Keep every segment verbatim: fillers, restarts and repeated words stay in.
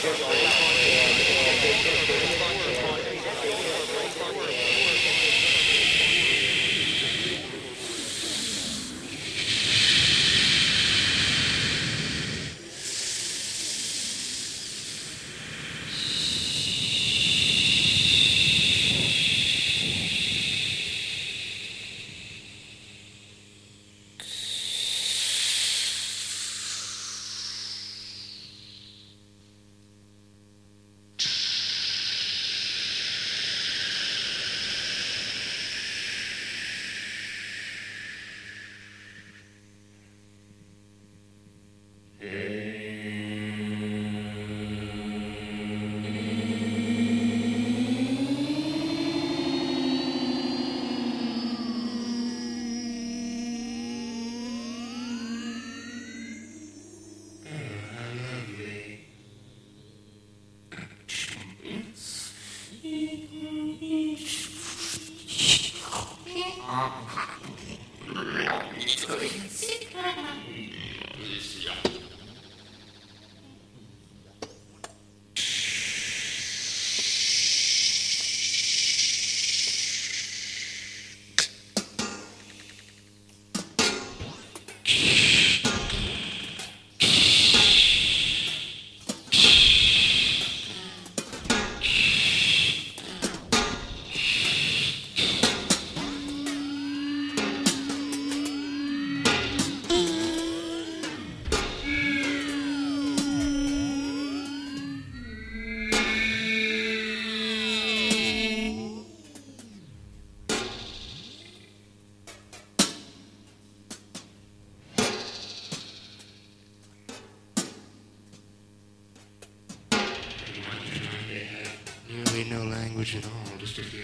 No language at all, just a few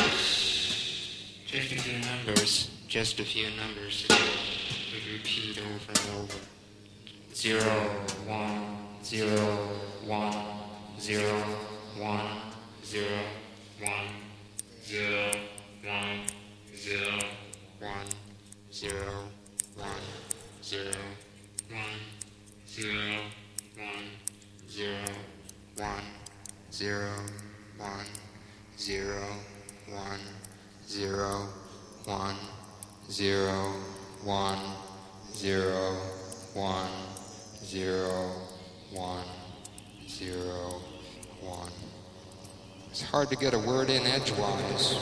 numbers. Just a few numbers. Just a few numbers. We repeat over and over. Zero, one, zero, one, zero, one, zero, one, zero, one, zero, one, zero, one, zero, one, zero, one, zero, one, zero. One, zero, one, zero, one, zero, one, zero, one, zero, one, zero, one. It's hard to get a word in edgewise.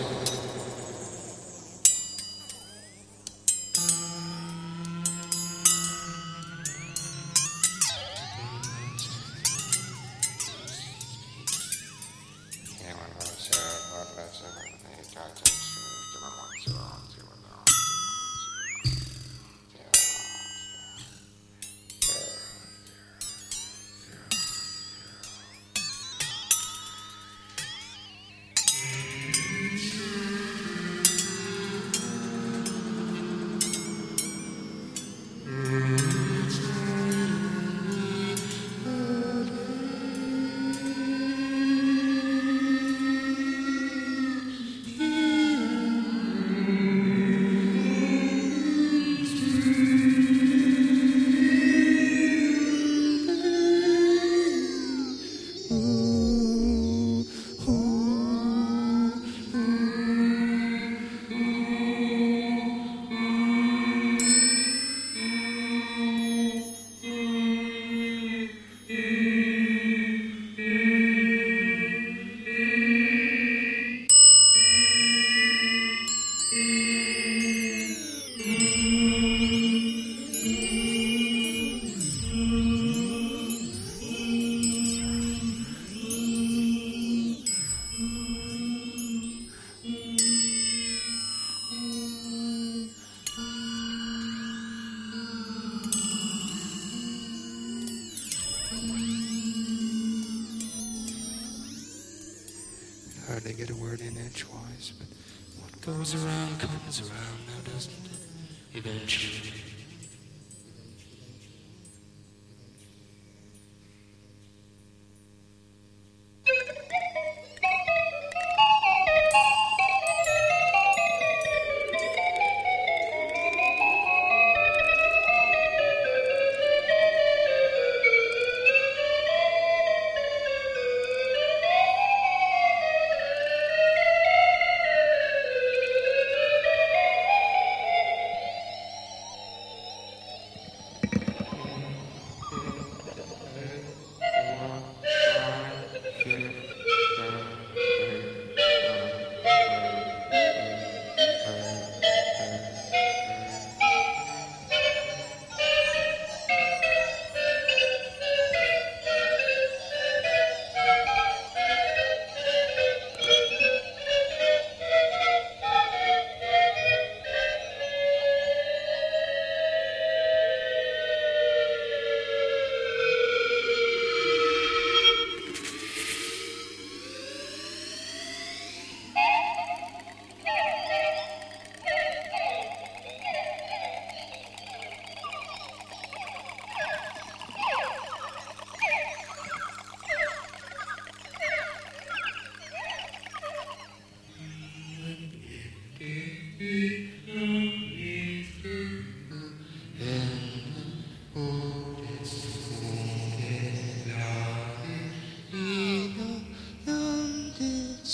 Hard to get a word in edgewise, but what goes around comes around now, doesn't it? Eventually.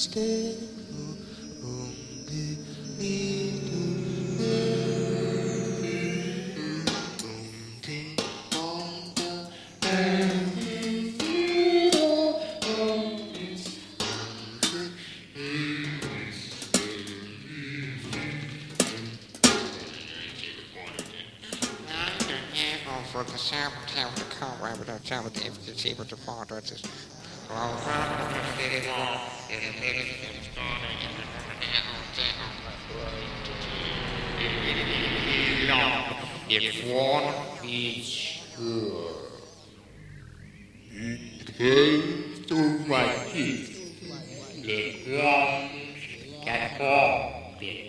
stay only need for the sound of the car, I would have sound if it's able to fall to this. If one is sure, it came to my teeth. Let one get off it.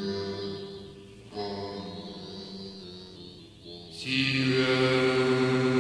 Zero.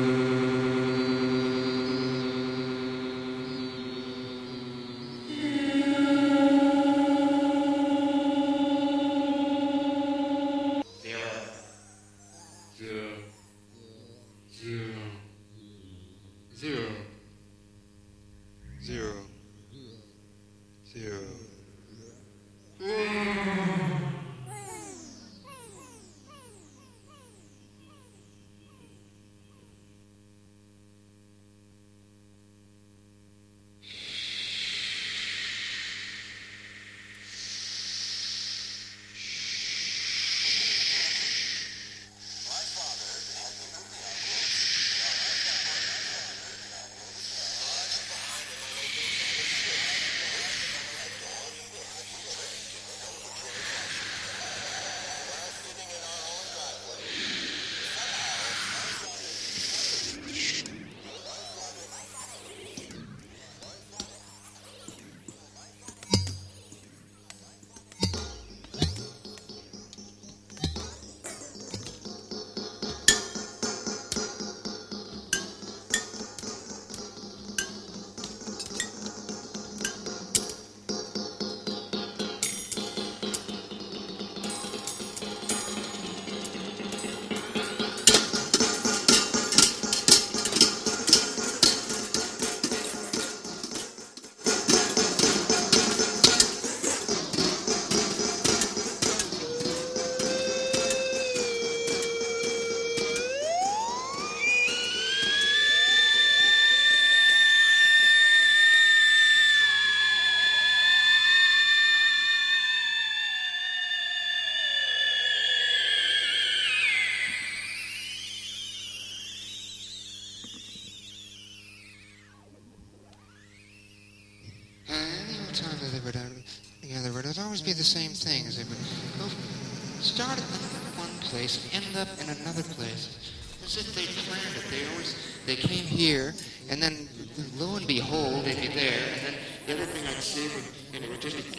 time that they would uh, together, it would always be the same thing. As they would go, start at one place, end up in another place. As if they planned it. They always, they came here, and then lo and behold, they'd be there, and then the other thing I'd see would, and it would just be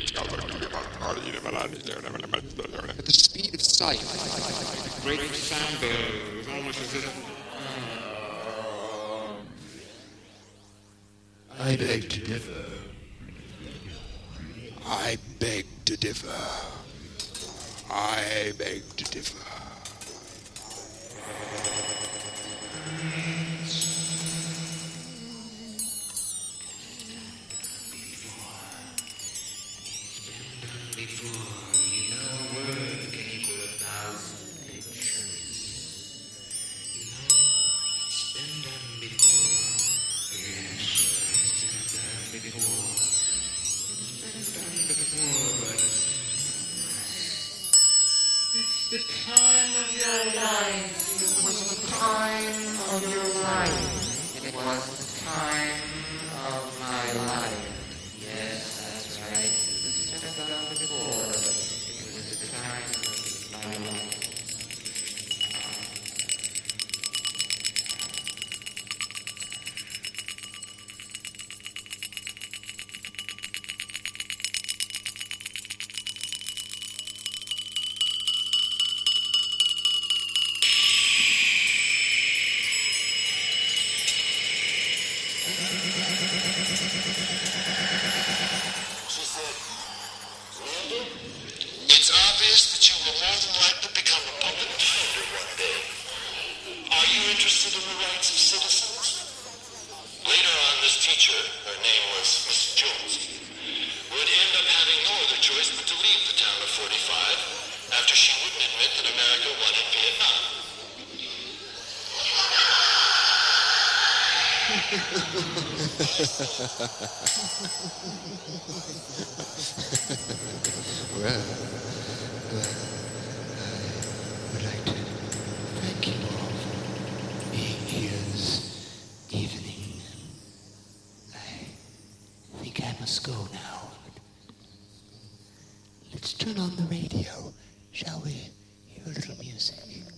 at the speed of sight. Great sound barrier. It was almost as if... I beg to differ. I beg to differ. I beg to differ. The time of your life. It was the time of your life. It was the time of my life. Yes, that's right. It was just done before. It was the time of my life. She said, Randall, it's obvious that you will more than likely become a public defender one day. Are you interested in the rights of citizens? Later on, this teacher, her name was Miss Jones, would end up having no other choice but to leave the town of forty-five after she wouldn't admit that America won in Vietnam. Well, well, I would like to thank you all for being here this evening. I think I must go now. Let's turn on the radio, shall we? Hear a little music.